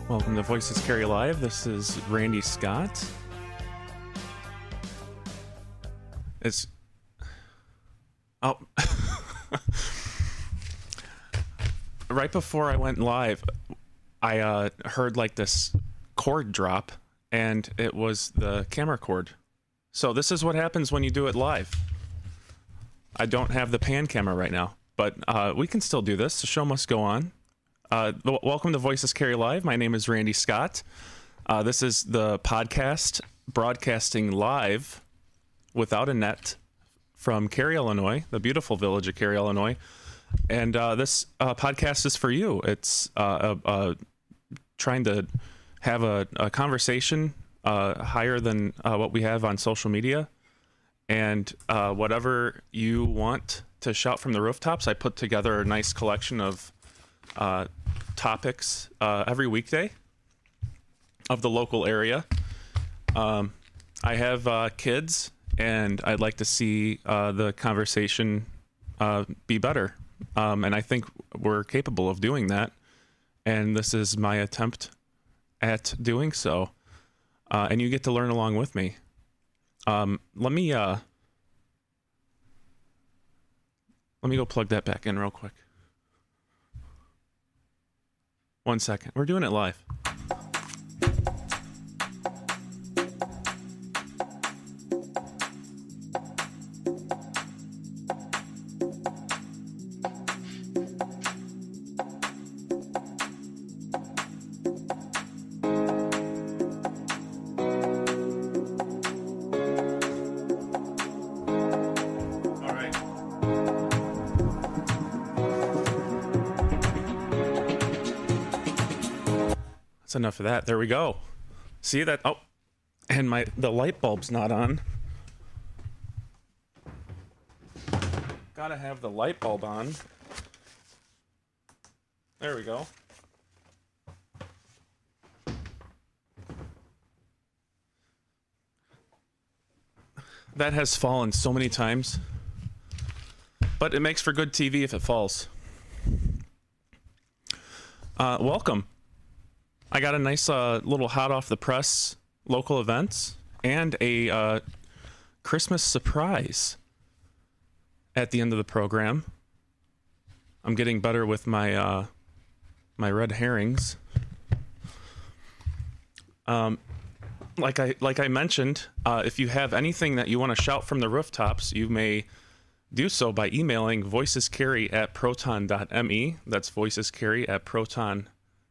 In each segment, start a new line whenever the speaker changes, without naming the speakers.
Welcome to Voices Carry Live. This is Randy Scott. Right before I went live, I heard like this cord drop, and it was the camera cord. So this is what happens when you do it live. I don't have the pan camera right now, but we can still do this. The show must go on. Welcome to Voices Carry Live. My name is Randy Scott. This is the podcast broadcasting live without a net from Cary, Illinois, the beautiful village of Cary, Illinois. And this podcast is for you. It's trying to have a conversation higher than what we have on social media. And whatever you want to shout from the rooftops, I put together a nice collection of topics every weekday of the local area. I have kids, and I'd like to see the conversation be better. And I think we're capable of doing that. And this is my attempt at doing so. And you get to learn along with me. Let me go plug that back in real quick. 1 second. We're doing it live. That's enough of that. There we go. See that? Oh, and the light bulb's not on. Gotta have the light bulb on. There we go. That has fallen so many times, but it makes for good TV if it falls. Welcome. I got a nice little hot off the press local events and a Christmas surprise at the end of the program. I'm getting better with my my red herrings. Like I mentioned, if you have anything that you want to shout from the rooftops, you may do so by emailing voicescarry@proton.me. That's voicescarry@proton.me.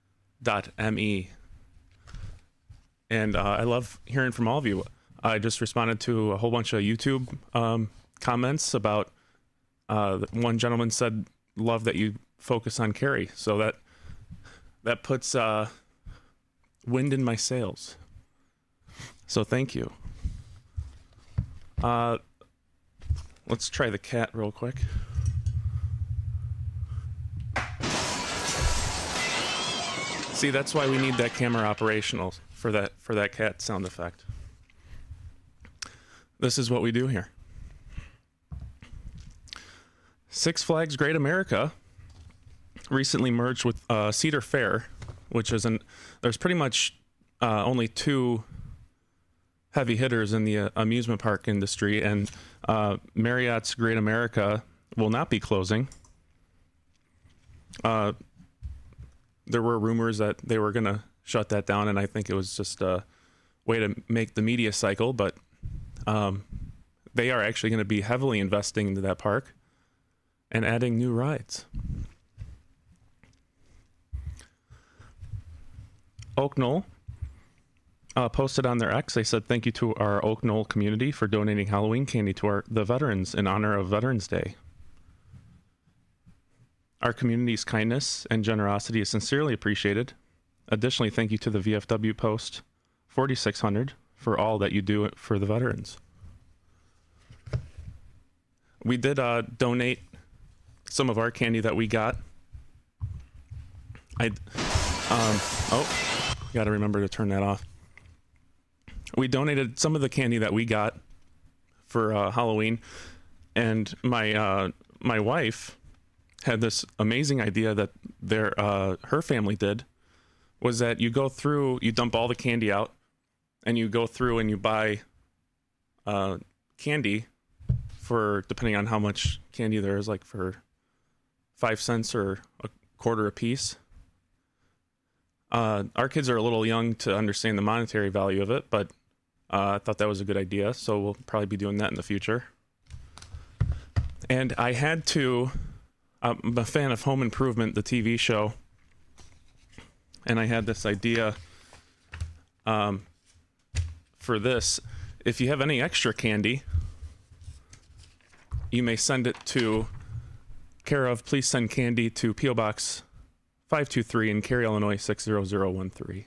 And I love hearing from all of you. I just responded to a whole bunch of YouTube comments about one gentleman said, love that you focus on Cary. So that puts wind in my sails. So thank you. Let's try the cat real quick. See, that's why we need that camera operational for that cat sound effect. This is what we do here. Six Flags Great America recently merged with Cedar Fair, which is there's pretty much only two heavy hitters in the amusement park industry, and Marriott's Great America will not be closing. There were rumors that they were going to shut that down, and I think it was just a way to make the media cycle, but they are actually going to be heavily investing into that park and adding new rides. Oak Knoll posted on their X, they said, thank you to our Oak Knoll community for donating Halloween candy to the veterans in honor of Veterans Day. Our community's kindness and generosity is sincerely appreciated. Additionally, thank you to the VFW Post 4600 for all that you do for the veterans. We did donate some of our candy that we got. Gotta remember to turn that off. We donated some of the candy that we got for Halloween, and my wife had this amazing idea that her family did was that you go through, you dump all the candy out, and you go through and you buy candy for, depending on how much candy there is, like for 5 cents or a quarter a piece. Our kids are a little young to understand the monetary value of it, but I thought that was a good idea, so we'll probably be doing that in the future. And I had to, I'm a fan of Home Improvement, the TV show, and I had this idea for this. If you have any extra candy, you may send it to care of, please send candy to P.O. Box 523 in Cary, Illinois 60013.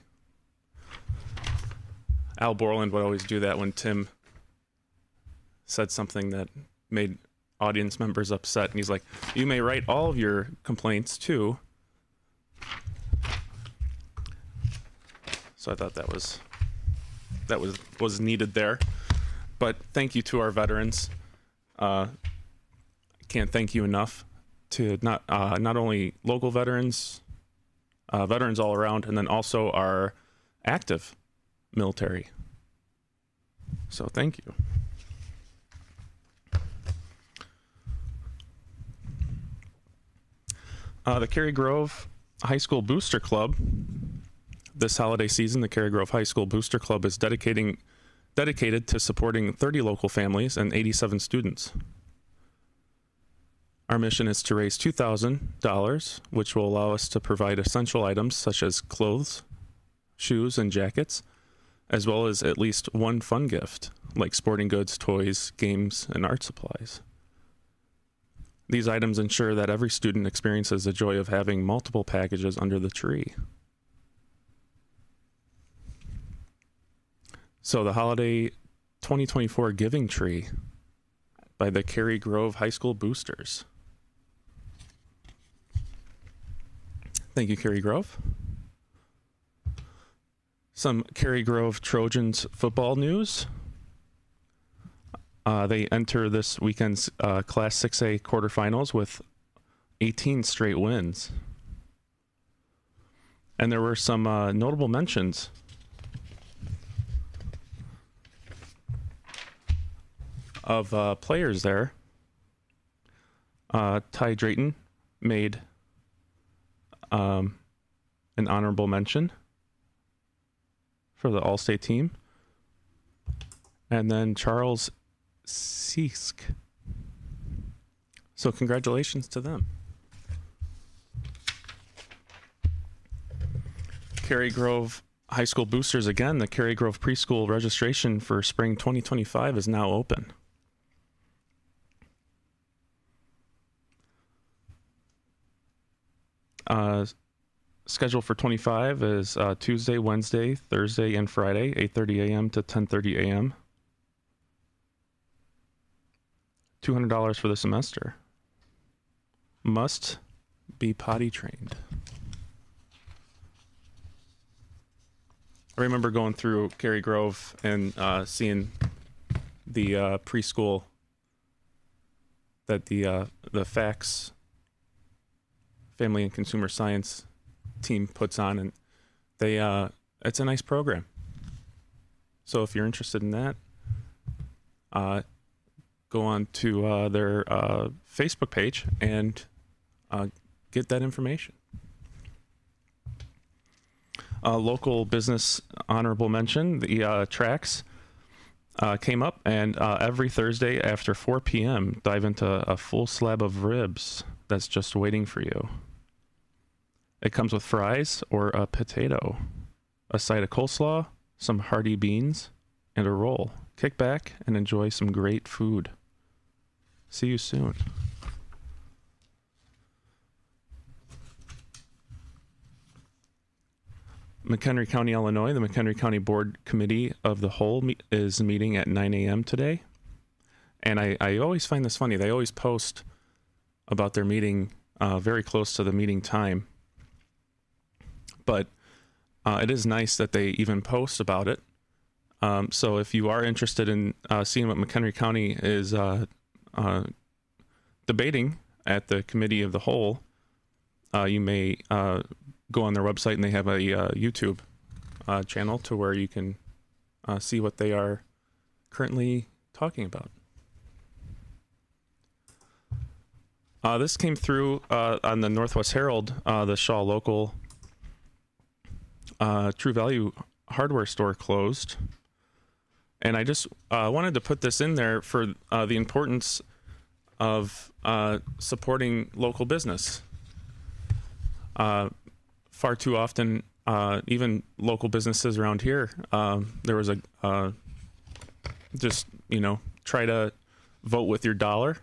Al Borland would always do that when Tim said something that made audience members upset, and he's like, you may write all of your complaints too. So I thought that was needed there. But thank you to our veterans. I can't thank you enough to not only local veterans, veterans all around, and then also our active military. So thank you. The Cary Grove High School Booster Club. This holiday season, the Cary Grove High School Booster Club is dedicated to supporting 30 local families and 87 students. Our mission is to raise $2,000, which will allow us to provide essential items such as clothes, shoes, and jackets, as well as at least one fun gift, like sporting goods, toys, games, and art supplies. These items ensure that every student experiences the joy of having multiple packages under the tree. So the holiday 2024 Giving Tree by the Cary Grove High School Boosters. Thank you, Cary Grove. Some Cary Grove Trojans football news. They enter this weekend's Class 6A quarterfinals with 18 straight wins. And there were some notable mentions. Of players there. Ty Drayton made an honorable mention for the All-State team. And then Charles Siesk. So congratulations to them. Cary Grove High School Boosters again. The Cary Grove preschool registration for spring 2025 is now open. Schedule for 25 is Tuesday, Wednesday, Thursday, and Friday, 8:30 a.m. to 10:30 a.m. $200 for the semester. Must be potty trained. I remember going through Cary Grove and seeing the preschool that the FACS Family and Consumer Science team puts on, and they it's a nice program. So if you're interested in that, go on to their Facebook page and get that information. Local business honorable mention, the tracks came up, and every Thursday after 4 p.m. dive into a full slab of ribs that's just waiting for you. It comes with fries or a potato, a side of coleslaw, some hearty beans, and a roll. Kick back and enjoy some great food. See you soon. McHenry County, Illinois, the McHenry County Board Committee of the Whole is meeting at 9 a.m. today. And I always find this funny. They always post about their meeting very close to the meeting time. But it is nice that they even post about it. So if you are interested in seeing what McHenry County is debating at the Committee of the Whole, you may go on their website, and they have a YouTube channel to where you can see what they are currently talking about. This came through on the Northwest Herald, the Shaw Local True Value hardware store closed. And I just wanted to put this in there for the importance of supporting local business. Far too often, even local businesses around here, there was just, try to vote with your dollar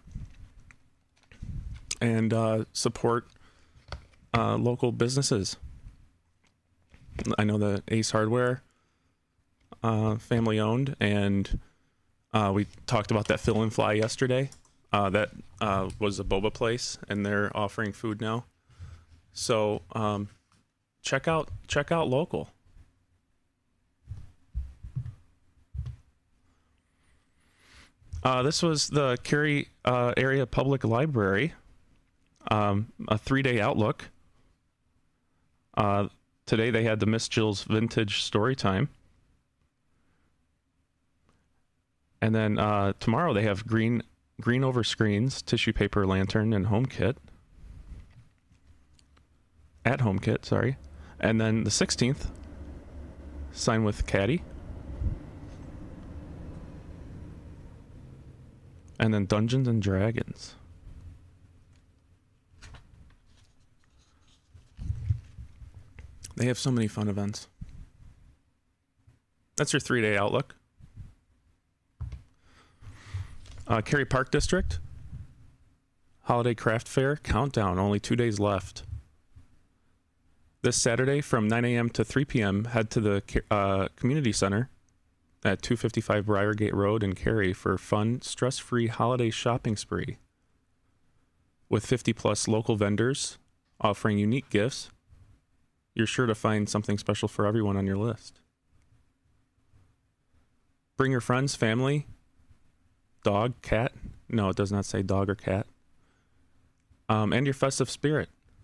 and support local businesses. I know the Ace Hardware, family owned, and we talked about that Fill and Fly yesterday. That was a boba place, and they're offering food now. So check out local. This was the Cary Area Public Library, a 3-day outlook. Today they had the Miss Jill's Vintage Story Time. And then tomorrow they have green over screens, tissue paper lantern, and home kit. At home kit, sorry. And then the 16th, sign with Caddy. And then Dungeons and Dragons. They have so many fun events. That's your 3-day outlook. Cary Park District, Holiday Craft Fair countdown, only 2 days left. This Saturday from 9 a.m. to 3 p.m., head to the community center at 255 Briargate Road in Cary for fun, stress-free holiday shopping spree with 50-plus local vendors offering unique gifts. You're sure to find something special for everyone on your list. Bring your friends, family, dog, cat. No, it does not say dog or cat. And your festive spirit.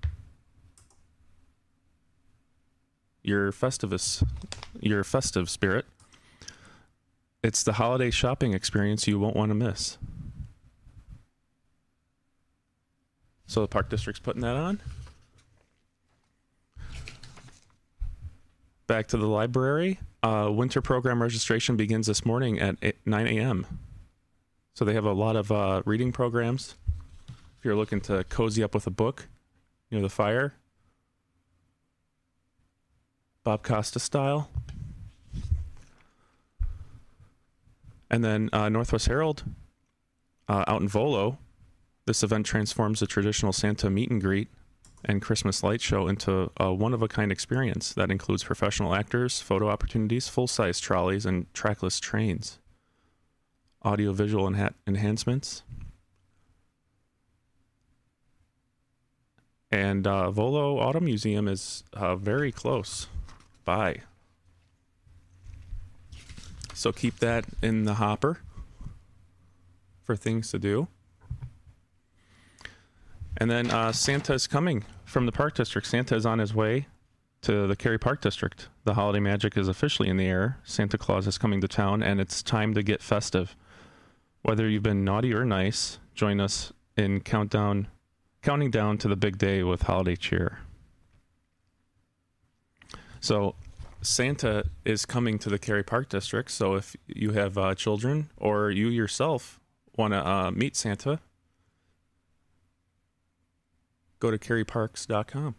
Your festive spirit. It's the holiday shopping experience you won't want to miss. So the Park District's putting that on. Back to the library. Winter program registration begins this morning at 9 a.m. So they have a lot of reading programs. If you're looking to cozy up with a book near the fire, Bob Costa style. And then Northwest Herald, out in Volo, this event transforms the traditional Santa meet and greet and Christmas light show into a one-of-a-kind experience that includes professional actors, photo opportunities, full-size trolleys, and trackless trains. Audio-visual enhancements. And Volo Auto Museum is very close by. So keep that in the hopper for things to do. And then Santa is coming from the Park District. Santa is on his way to the Cary Park District. The holiday magic is officially in the air. Santa Claus is coming to town, and it's time to get festive. Whether you've been naughty or nice, join us in counting down to the big day with holiday cheer. So Santa is coming to the Cary Park District, so if you have children or you yourself want to meet Santa, go to caryparks.com.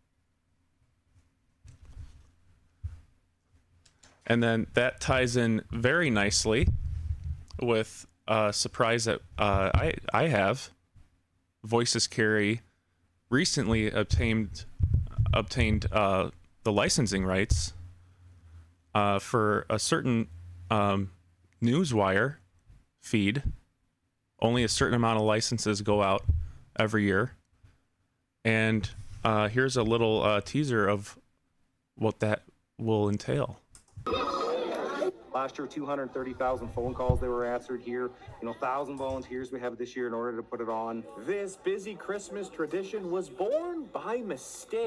And then that ties in very nicely with a surprise that I have. Voices Cary recently obtained the licensing rights for a certain newswire feed. Only a certain amount of licenses go out every year. And here's a little teaser of what that will entail.
Last year, 230,000 phone calls that were answered here. 1,000 volunteers we have this year in order to put it on.
This busy Christmas tradition was born by mistake.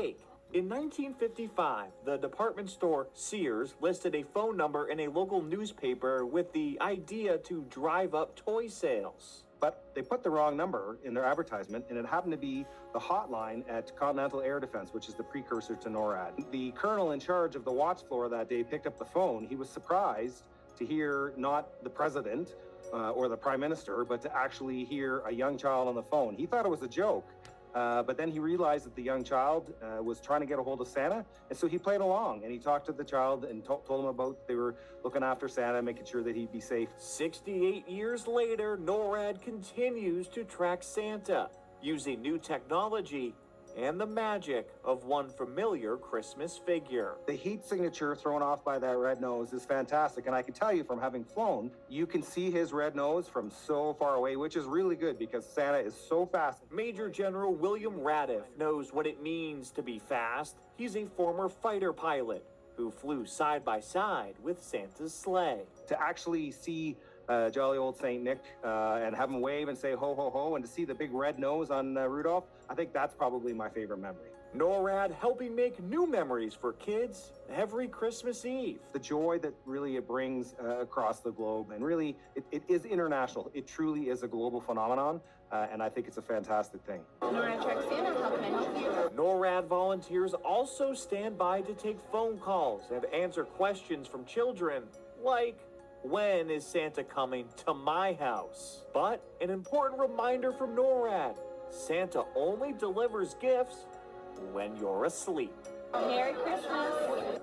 In 1955, the department store Sears listed a phone number in a local newspaper with the idea to drive up toy sales.
But they put the wrong number in their advertisement, and it happened to be the hotline at Continental Air Defense, which is the precursor to NORAD. The colonel in charge of the watch floor that day picked up the phone. He was surprised to hear not the president or the prime minister, but to actually hear a young child on the phone. He thought it was a joke. But then he realized that the young child was trying to get a hold of Santa, and so he played along, and he talked to the child and told him about they were looking after Santa, making sure that he'd be safe.
68 years later, NORAD continues to track Santa using new technology and the magic of one familiar Christmas figure.
The heat signature thrown off by that red nose is fantastic, and I can tell you from having flown, you can see his red nose from so far away, which is really good because Santa is so fast.
Major General William Radiff knows what it means to be fast. He's a former fighter pilot who flew side by side with Santa's sleigh.
To actually see jolly old Saint Nick and have him wave and say ho ho ho, and to see the big red nose on Rudolph, I think that's probably my favorite memory.
NORAD helping make new memories for kids every Christmas Eve.
The joy that really it brings across the globe, and really it is international. It truly is a global phenomenon, and I think it's a fantastic thing.
NORAD Track Santa, how can I help you?
NORAD volunteers also stand by to take phone calls and answer questions from children like, when is Santa coming to my house? But an important reminder from NORAD, Santa only delivers gifts when you're asleep.
Merry Christmas.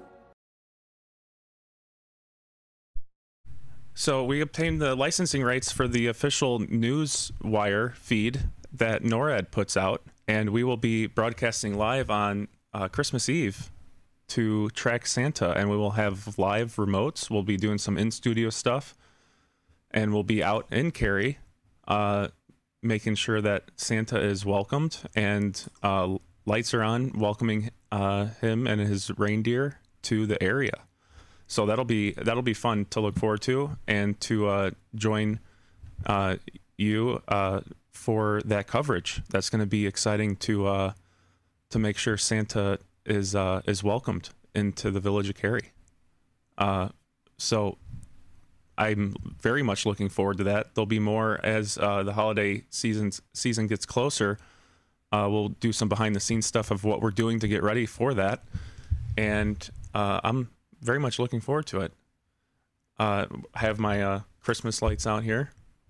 So we obtained the licensing rights for the official Newswire feed that NORAD puts out, and we will be broadcasting live on Christmas Eve to track Santa, and we will have live remotes. We'll be doing some in-studio stuff, and we'll be out in Cary making sure that Santa is welcomed, and lights are on welcoming him and his reindeer to the area. So that'll be fun to look forward to, and to join you for that coverage. That's going to be exciting to make sure Santa is welcomed into the village of Cary. So I'm very much looking forward to that. There'll be more as the holiday season gets closer. We'll do some behind the scenes stuff of what we're doing to get ready for that, and I'm very much looking forward to it. I have my Christmas lights out here.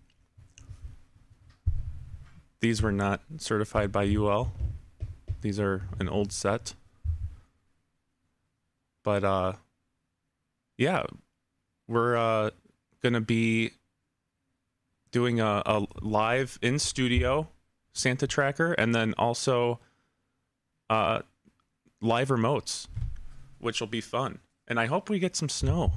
These were not certified by UL. These are an old set. But yeah, we're gonna be doing a live in studio Santa tracker, and then also live remotes, which will be fun. And I hope we get some snow.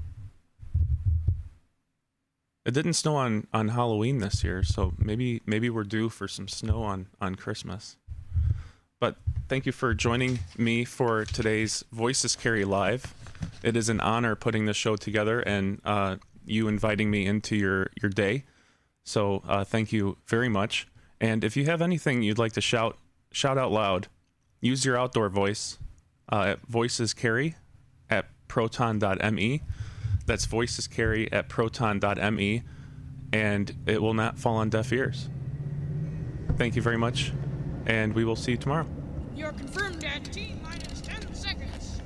It didn't snow on Halloween this year, so maybe we're due for some snow on Christmas. But thank you for joining me for today's Voices Cary Live. It is an honor putting this show together, and you inviting me into your day. So thank you very much. And if you have anything you'd like to shout out loud, use your outdoor voice at Voices Cary at proton.me. That's Voices Cary at proton.me, and it will not fall on deaf ears. Thank you very much, and we will see you tomorrow.
You're confirmed at T-minus 10 seconds.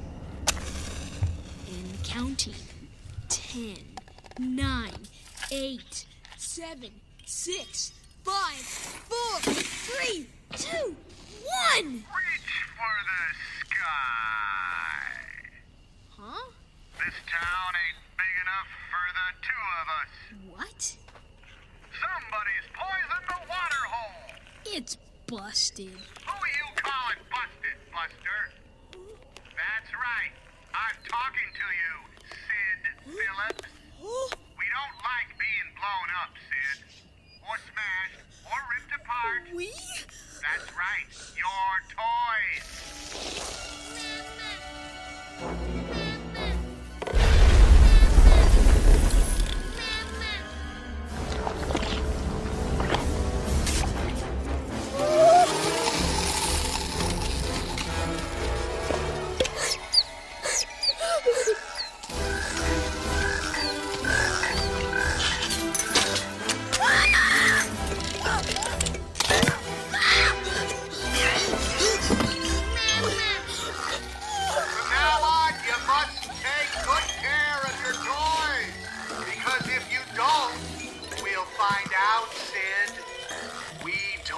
And counting. 10, 9, 8, 7, 6, 5, 4, 3, 2, 1!
Reach for the sky.
Huh?
This town ain't big enough for the two of us.
What?
Somebody's poisoned the water hole.
It's busted.
Who you calling busted, Buster? That's right. I'm talking to you, Sid Phillips. We don't like being blown up, Sid. Or smashed, or ripped apart.
We?
That's right. Your toys.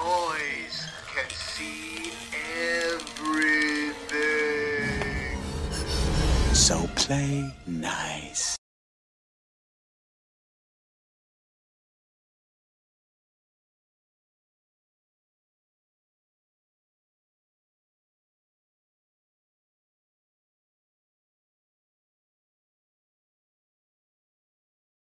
toys can see everything.
So play nice.